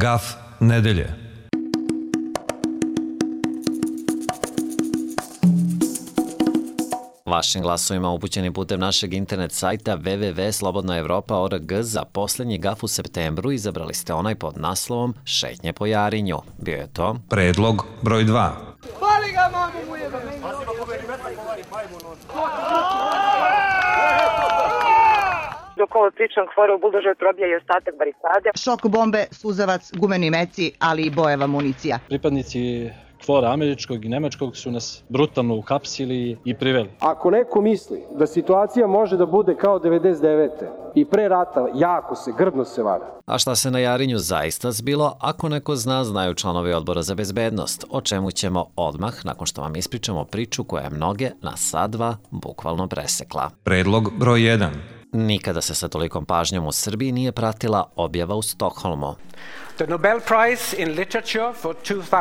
Gaf nedelje. Vašim glasovima upućenim putem našeg internet sajta www.slobodnaevropa.org za posljednji gaf u septembru izabrali ste onaj pod naslovom Šetnje po Jarinju. Bio je to Predlog broj 2. Pali ga, mamu mu jebe! Dok ovo pričam, hvore u buldožer probija i ostatak barikade. Šok bombe, suzavac, gumeni meci, ali i bojeva municija. Pripadnici KFOR-a američkog i nemačkog su nas brutalno ukapsili i priveli. Ako neko misli da situacija može da bude kao 99. i pre rata, jako se, grdno se vara. A šta se na Jarinju zaista zbilo, ako neko zna, znaju članovi Odbora za bezbednost, o čemu ćemo odmah, nakon što vam ispričamo priču koja je mnoge na sat dva bukvalno presekla. Predlog broj 1. Nikada se sa tolikom pažnjom u Srbiji nije pratila objava u Stokholmu. The Nobel Prize in Literature for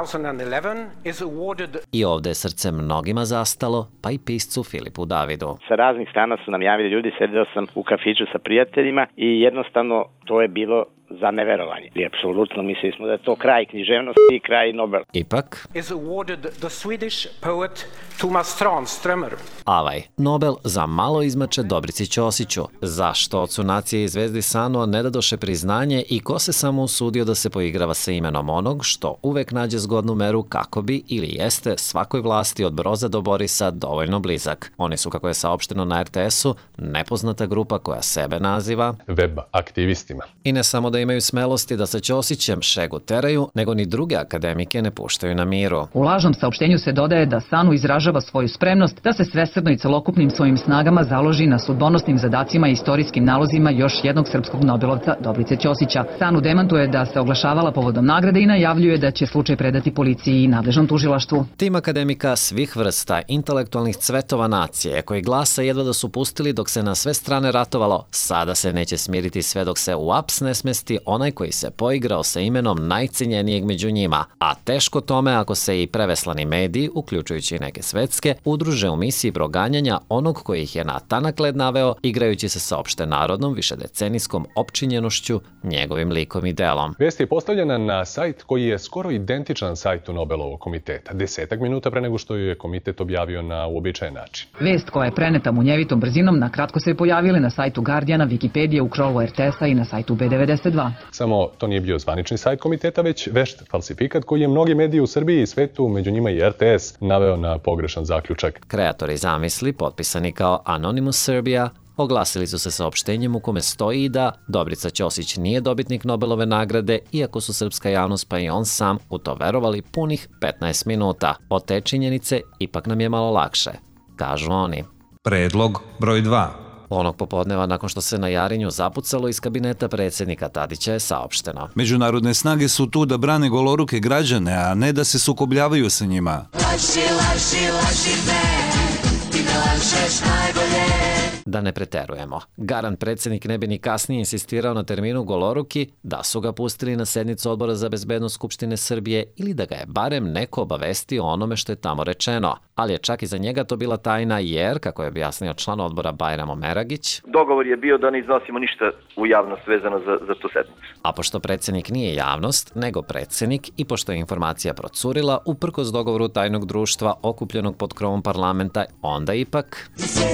2011 is awarded... I ovdje je srce mnogima zastalo, pa i piscu Filipu Davidu. Sa raznih strana su nam javili ljudi, sedeo sam u kafiću sa prijateljima i jednostavno to je bilo za neverovanje. I apsolutno mislili smo da je to kraj književnosti i kraj Nobel. Ipak is awarded the Swedish poet Tomas Tranströmer. Avaj, Nobel za malo izmače Dobrici Ćosiću. Zašto ocu nacije i zvezdi Sano ne dadoše priznanje i ko se samo usudio da se poigrava sa imenom onog što uvek nađe zgodnu meru kako bi ili jeste svakoj vlasti od Broza do Borisa dovoljno blizak. Oni su, kako je saopšteno na RTS-u, nepoznata grupa koja sebe naziva web aktivistima. I ne samo da imaju smelosti da sa Ćosićem šegu teraju, nego ni druge akademike ne puštaju na miru. U lažnom saopštenju se dodaje da Sanu izražava svoju spremnost da se svesrdno i celokupnim svojim snagama založi na sudbonosnim zadacima i istorijskim nalozima još jednog srpskog Nobelovca Dobrice Ćosića. Sanu demantuje da se oglašavala povodom nagrade i najavljuje da će slučaj predati policiji i nadležnom tužilaštvu. Tim akademika svih vrsta intelektualnih cvetova nacije, koji glasa jedva da su pustili dok se na sve strane ratovalo, sada se neće smiriti sve dok se u aps ne smesti onaj koji se poigrao sa imenom najcenjenijeg među njima, a teško tome ako se i preveslani mediji, uključujući i neke svetske, udruže u misiji proganjanja onog koji ih je na tanak led naveo, igrajući se sa opšte narodnom višedecenijskom opčinjenošću, njegovim likom i delom. Vest je postavljena na sajt koji je skoro identičan sajtu Nobelovog komiteta, 10 minuta pre nego što ju je komitet objavio na uobičajen način. Vest koja je preneta munjevitom brzinom nakratko se je pojavila na sajtu Guardiana, Wikipedije, u krovu RTS-a i na sajtu B92. Samo to nije bio zvanični sajt komiteta, već vešt falsifikat koji je mnogi mediji u Srbiji i svetu, među njima i RTS, naveo na pogrešan zaključak. Kreatori zamisli, potpisani kao Anonymous Serbia, oglasili su se saopštenjem u kome stoji da Dobrica Ćosić nije dobitnik Nobelove nagrade, iako su srpska javnost pa i on sam u to verovali punih 15 minuta. Od te činjenice ipak nam je malo lakše, kažu oni. Predlog broj 2. Onog popodneva, nakon što se na Jarinju zapucalo, iz kabineta predsjednika Tadića je saopšteno. Međunarodne snage su tu da brane goloruke građane, a ne da se sukobljavaju sa njima. Laži, laži, laži me, ti me lažeš najbolje. Da ne preterujemo. Garant predsjednik ne bi ni kasnije insistirao na terminu goloruki da su ga pustili na sednicu Odbora za bezbednost Skupštine Srbije ili da ga je barem neko obavestio o onome što je tamo rečeno. Ali je čak i za njega to bila tajna jer, kako je objasnio član odbora Bajramo Meragić, dogovor je bio da ne iznosimo ništa u javnost vezano za tu sednicu. A pošto predsjednik nije javnost, nego predsjednik i pošto je informacija procurila uprkos dogovoru tajnog društva okupljenog pod krovom parlamenta, onda ipak...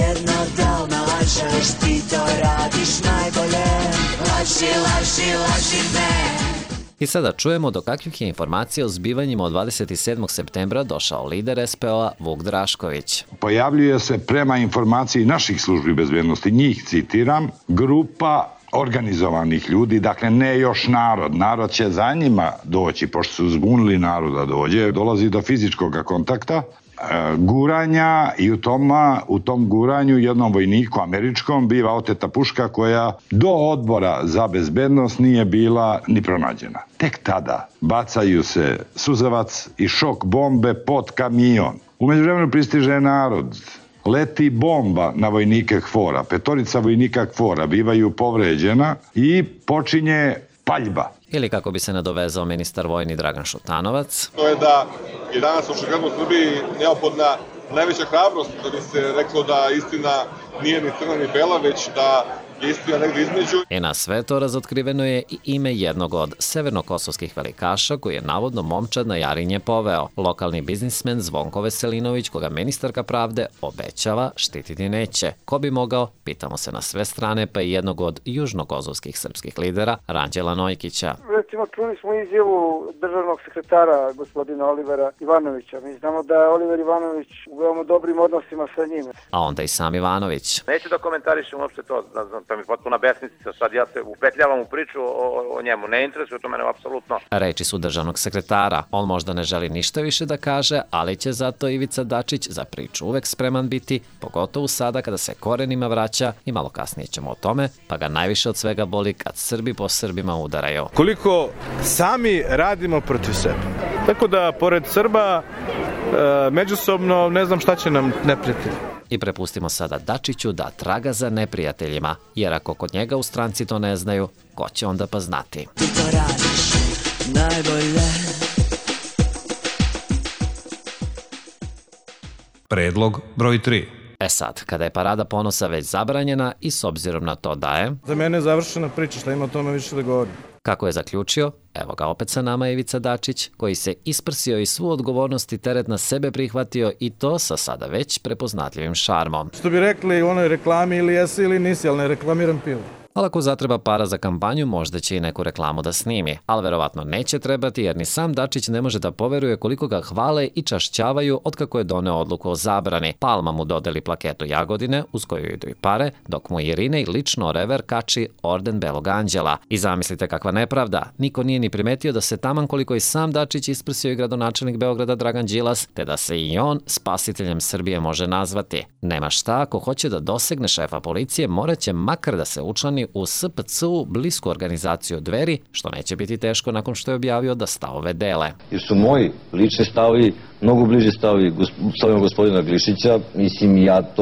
Lažeš, ti to radiš najbolje. Laži, laži, laži me. I sada čujemo do kakvih je informacija o zbivanjima od 27. septembra došao lider SPO-a Vuk Drašković. Pojavljuje se prema informaciji naših službi bezbednosti, njih citiram, grupa organizovanih ljudi, dakle ne još narod će za njima doći, pošto su zbunili naroda dođe, dolazi do fizičkog kontakta, guranja i u tom guranju jednom vojniku američkom biva oteta puška koja do Odbora za bezbednost nije bila ni pronađena. Tek tada bacaju se suzavac i šok bombe pod kamion. U međuvremenu pristiže narod. Leti bomba na vojnike KFOR-a. 5 vojnika KFOR-a bivaju povređena i počinje paljba. Ili kako bi se nadovezao ministar vojni Dragan Šutanovac. To je da je danas očigledno u Srbiji neophodna najveća hrabrost da bi se reklo da istina nije ni crna ni bela, već da istina negdje između. I na sve to razotkriveno je i ime jednog od severnokosovskih velikaša koji je navodno momčad na Jarinje poveo. Lokalni biznismen Zvonko Veselinović, koga ministarka pravde obećava štititi neće. Ko bi mogao? Pitamo se na sve strane, pa i jednog od južnokosovskih srpskih lidera, Ranđela Nojkića. Recimo, čuli smo izjavu državnog sekretara gospodina Olivera Ivanovića. Mi znamo da je Oliver Ivanović u veoma dobrim odnosima sa njim. A onda i sam Ivanović. Neću da komentarišem uopšte to mi je potpuna besmislica. Sad ja se upetljavam u priču o njemu. Ne interesuje to mene apsolutno. Reči su državnog sekretara. On možda ne želi ništa više da kaže, ali će zato Ivica Dačić za priču uvek spreman biti, pogotovo sada kada se korenima vraća i malo kasnije ćemo o tome, pa ga najviše od svega boli kad Srbi po Srbima udaraju. Koliko sami radimo protiv sebe. Tako da, pored Srba, međusobno ne znam šta će nam neprijatelji. I prepustimo sada Dačiću da traga za neprijateljima, jer ako kod njega u stranci to ne znaju, ko će onda pa znati? Ti to radiš najbolje. Predlog broj 3. E sad, kada je Parada ponosa već zabranjena i s obzirom na to da je... Za mene je završena priča, šta ima o tome više da govorim. Kako je zaključio, evo ga opet sa nama Ivica Dačić, koji se isprsio i svu odgovornost i teret na sebe prihvatio i to sa sada već prepoznatljivim šarmom. Što bi rekli u onoj reklami, ili jesi ili nisi, ali ne reklamiram pivo. Ali ako zatreba para za kampanju, možda će i neku reklamu da snimi. Ali verovatno neće trebati jer ni sam Dačić ne može da poveruje koliko ga hvale i čašćavaju otkako je doneo odluku o zabrani. Palma mu dodeli plaketu Jagodine, uz koju idu i pare, dok mu Irinej lično rever kači orden Belog anđela. I zamislite kakva nepravda. Niko nije ni primetio da se taman koliko i sam Dačić isprsio i gradonačelnik Beograda Dragan Đilas, te da se i on spasiteljem Srbije može nazvati. Nema šta, ako hoće da dosegne šefa policije, moraće makar da se učlani u SPC-u, blisku organizaciju Dveri, što neće biti teško nakon što je objavio da stavove dele. Jer su moji lični stavovi mnogo bliže stavima gospodina Glišića, mislim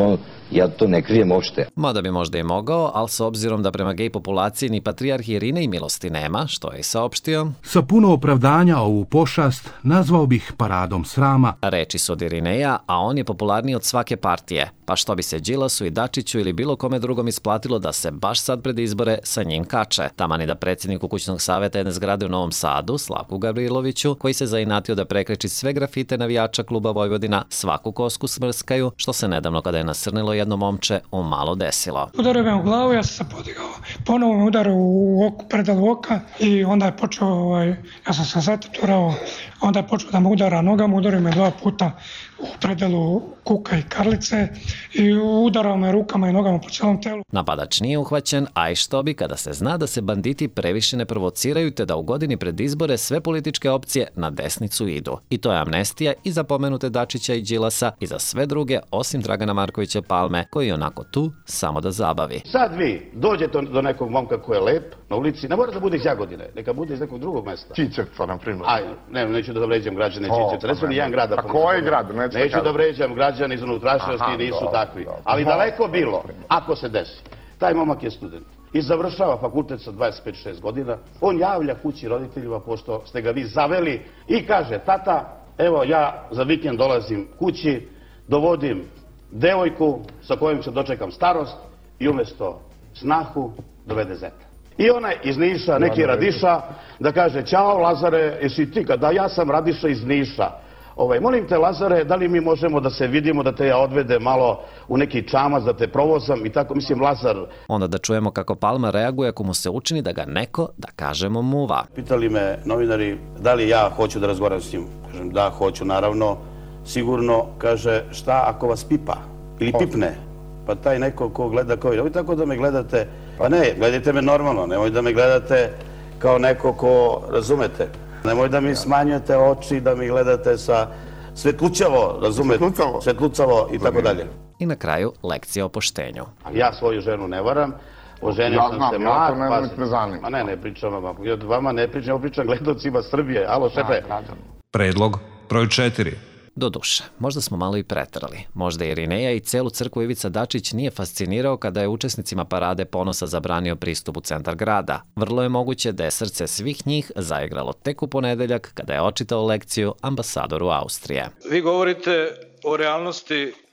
ja to ne krijem uopšte. Mada bi možda i mogao, ali s obzirom da prema gej populaciji ni patrijarh Irinej milosti nema, što je i saopštio. Sa puno opravdanja ovu pošast nazvao bih paradom srama. Reči su od Irineja, a on je popularniji od svake partije. Pa što bi se Đilasu i Dačiću ili bilo kome drugom isplatilo da se baš sad pred izbore sa njim kače. Taman i da predsjedniku kućnog savjeta jedne zgrade u Novom Sadu, Slavku Gavriloviću, koji se zainatio da prekreči sve grafite navijača kluba Vojvodina, svaku kosku smrskaju, što se nedavno kada je nasrnilo jedno momče umalo desilo. Udario me u glavu, ja sam se podigao, ponovo me udario u predelu oka i onda je počeo, ja sam se zatiturao, onda je počeo da me udara nogama, udario me 2 puta u predelu kuka i karlice i udarao me rukama i nogama po cijelom telu. Napadač nije uhvaćen, a i što bi kada se zna da se banditi previše ne provociraju te da u godini pred izbore sve političke opcije na desnicu idu. I to je amnestija i za pomenute Dačića i Đilasa i za sve druge osim Dragana Markovića Palme, koji je onako tu samo da zabavi. Sad vi dođete do nekog momka koji je lep na ulici, ne mora da bude iz Jagodine, neka bude iz nekog drugog mesta. Čičevca, na primjer. Aj, ne, neću da vređam građane Čičevca, ne su ni jedan grad da pomoći. A koji grad? Neću da vređam građane iz unutrašnjosti, nisu takvi. Ali daleko bilo, ako se desi. Taj momak je student i završava fakultet sa 25-6 godina. On javlja kući roditeljima, pošto ste ga vi zaveli, i kaže: tata, evo ja za vikend dolazim kući, dovodim devojku sa kojom ću dočekam starost i umjesto snahu dovede zeta. I onaj iz Niša, neki Radiša, da kaže: ćao Lazare, jesi ti? Da, ja sam Radiša iz Niša. Molim te Lazare, da li mi možemo da se vidimo, da te ja odvedem malo u neki čamac, da te provozam i tako, mislim, Lazar. Onda da čujemo kako Palma reaguje ako mu se učini da ga neko, da kažemo, muva. Pitali me novinari da li ja hoću da razgovaram s njim. Kažem da, hoću, naravno, sigurno. Kaže: šta ako vas pipa ili pipne? Pa taj neko ko gleda kao, nemoj tako da me gledate, pa ne, gledajte me normalno, nemoj da me gledate kao neko ko, razumete. Nemoj da mi smanjujete oči, da mi gledate sa svetlućavo, razumete? Svetlucavo i tako dalje. I na kraju lekcija o poštenju. Ja svoju ženu ne varam, oženio sam se mlad. Ma ne pričam vama, ne pričam gledalcima Srbije. Alo, šefe. Predlog broj 4. Doduše, možda smo malo i preterali. Možda Irineja i celu crkvu Ivica Dačić nije fascinirao kada je učesnicima Parade ponosa zabranio pristup u centar grada. Vrlo je moguće da je srce svih njih zaigralo tek u ponedeljak kada je očitao lekciju ambasadoru Austrije. Vi govorite o realnosti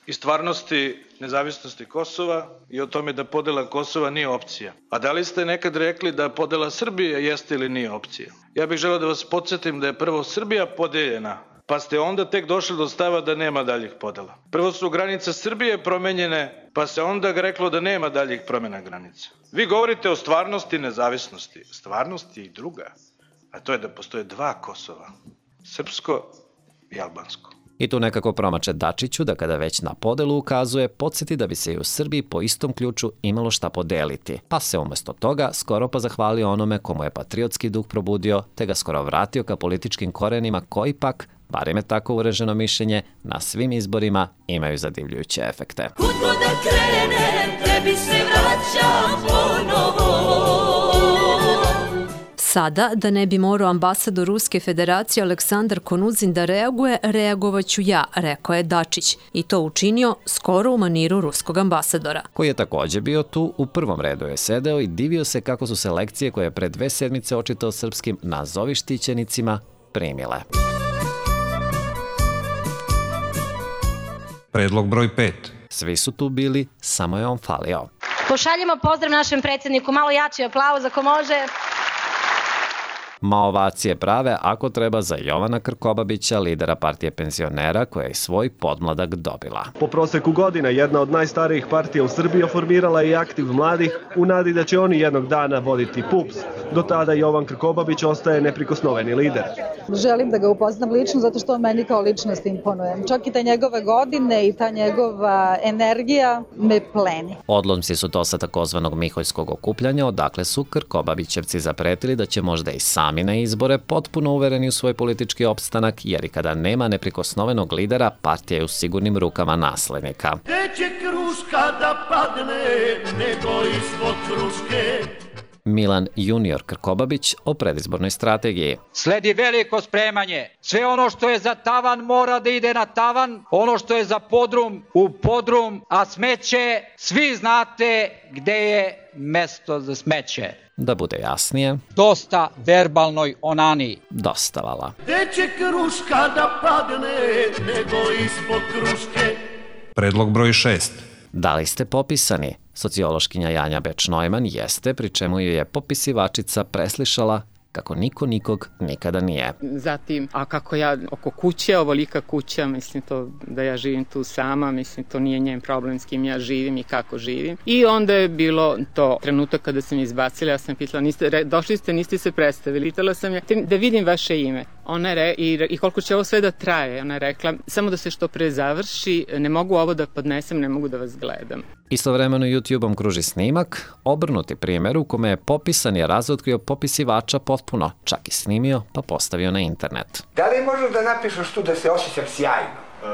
i stvarnosti nezavisnosti Kosova i o tome da podela Kosova nije opcija. A da li ste nekad rekli da podela Srbije jeste ili nije opcija? Ja bih želeo da vas podsjetim da je prvo Srbija podeljena, pa ste onda tek došli do stava da nema daljih podela. Prvo su granice Srbije promenjene, pa se onda reklo da nema daljih promjena granica. Vi govorite o stvarnosti nezavisnosti. Stvarnost je i druga, a to je da postoje dva Kosova, srpsko i albansko. I tu nekako promače Dačiću da kada već na podelu ukazuje, podsjeti da bi se i u Srbiji po istom ključu imalo šta podeliti. Pa se umjesto toga skoro pa zahvalio onome komu je patriotski duh probudio, te ga skoro vratio ka političkim korenima koji pak, barem je tako ureženo mišljenje, na svim izborima imaju zadivljujuće efekte. Kuda da krenem, tebi se vraćam ponovo. Sada, da ne bi morao ambasador Ruske federacije Aleksandar Konuzin da reaguje, reagovaću ja, rekao je Dačić. I to učinio skoro u maniru ruskog ambasadora. Koji je također bio tu, u prvom redu je sedeo i divio se kako su se lekcije koje je pre 2 sedmice očitao srpskim nazovi štićenicima primile. Predlog broj 5. Svi su tu bili, samo je on falio. Pošaljemo pozdrav našem predsjedniku, malo jači aplauz ako može. Ma ovacije prave ako treba za Jovana Krkobabića, lidera partije penzionera, koja je svoj podmladak dobila. Po proseku godina jedna od najstarijih partija u Srbiji formirala je aktiv mladih u nadi da će oni jednog dana voditi PUPS. Do tada Jovan Krkobabić ostaje neprikosnoveni lider. Želim da ga upoznam lično zato što on meni kao ličnost imponuje. Čak i ta njegove godine i ta njegova energija me pleni. Odlomci su to sa takozvanog Miholjskog okupljanja, odakle su Krkobabićevci zapretili da će možda i sami na izbore, potpuno uvereni u svoj politički opstanak, jer i kada nema neprikosnovenog lidera, partija je u sigurnim rukama naslednika. Gde će kruška da padne, nego ispod kruške. Milan Junior Krkobabić o predizbornoj strategiji. Sledi veliko spremanje. Sve ono što je za tavan mora da ide na tavan, ono što je za podrum u podrum, a smeće, svi znate gde je mesto za smeće. Da bude jasnije, dosta verbalnoj onani. Dostavala. Gde će kruška da padne, nego ispod kruške. Predlog broj 6. Da li ste popisani? Sociološkinja Janja Beč-Neumann jeste, pri čemu ju je popisivačica preslišala kako niko nikog nikada nije. Zatim, a kako ja oko kuće, ovolika kuća, mislim to da ja živim tu sama, mislim to nije njen problem s kim ja živim i kako živim. I onda je bilo to trenutak kada sam izbacila, ja sam pitala, došli ste, niste se predstavili, pitala sam je da vidim vaše ime. Ona je i koliko će ovo sve da traje, ona je rekla, samo da se što pre završi, ne mogu ovo da podnesem, ne mogu da vas gledam. Istovremeno YouTube-om kruži snimak, obrnuti primjer u kome je popisani razotkrio popisivača potpuno, čak i snimio pa postavio na internet. Da li možeš da napišeš tu da se osjećam sjajno?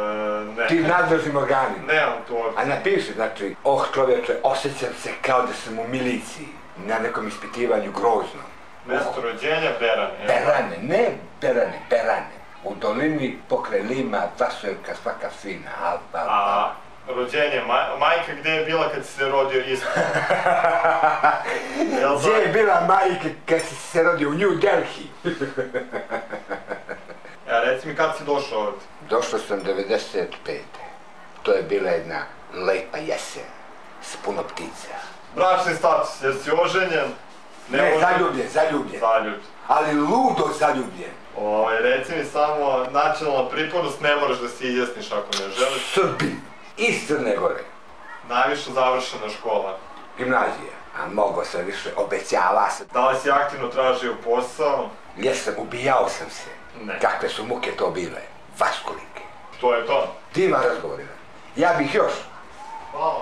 Ne. Ti nadležnim organima. Nemam to. A napiši, znači, čovječe, osjećam se kao da sam u miliciji, na nekom ispitivanju grozno. Mesto rođenja Berane. Berane, ne Berane, Berane. U dolini pokraj Lima, Vaševka, svaka fina, Alpa. A rođenje, majka gde je bila kad si se rodio isto? Gdje je bila majka kad si se rodio u New Delhi? Ja, reci mi kad si došao ovdje? Došao sam 95. To je bila jedna lepa jesen, s puno ptica. Bračni status, jer si oženjen? Ne, zaljubljen. Ali ludo zaljubljen. Reci mi samo, nacionalna pripadnost ne moraš da se izjasniš ako ne želiš. Srbin, iz Crne Gore. Najviše završena škola. Gimnazija, a mogo sam više, obećala sam. Da li si aktivno tražio posao? Jesam, ubijao sam se. Ne. Kakve su muke to bile, vaskolike. To je to? Divan razgovorima. Ja bih još. Hvala.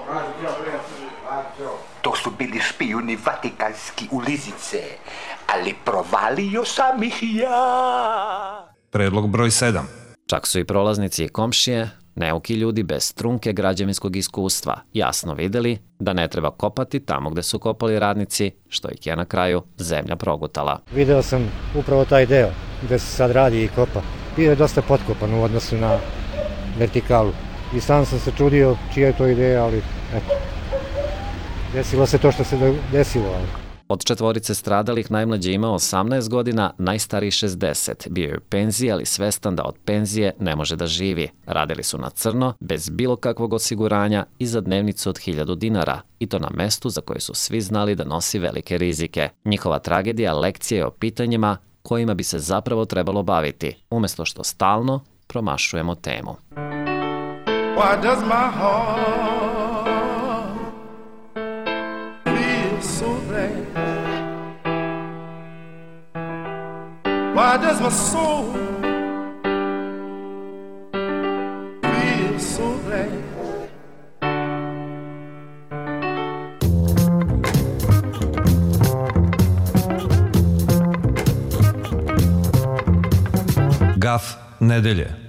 To su bili špijuni vatikanski u Lizice, ali provalio sam ih ja. Predlog broj 7. Čak su i prolaznici i komšije, neuki ljudi bez trunke građevinskog iskustva, jasno videli da ne treba kopati tamo gde su kopali radnici, što ih je na kraju zemlja progutala. Video sam upravo taj deo gde se sad radi i kopa. Bio je dosta potkopan u odnosu na vertikalu. I sam sam se čudio čija je to ideja, ali eto. Desilo se to što se desilo. Od četvorice stradalih najmlađi je imao 18 godina, najstariji 60. Bio je u penziji, ali svestan da od penzije ne može da živi. Radili su na crno, bez bilo kakvog osiguranja i za dnevnicu od 1000 dinara, i to na mestu za koje su svi znali da nosi velike rizike. Njihova tragedija lekcija je o pitanjima kojima bi se zapravo trebalo baviti, umjesto što stalno promašujemo temu. Why does my heart feel so bad? Why does my soul feel so bad? Gaf nedelje.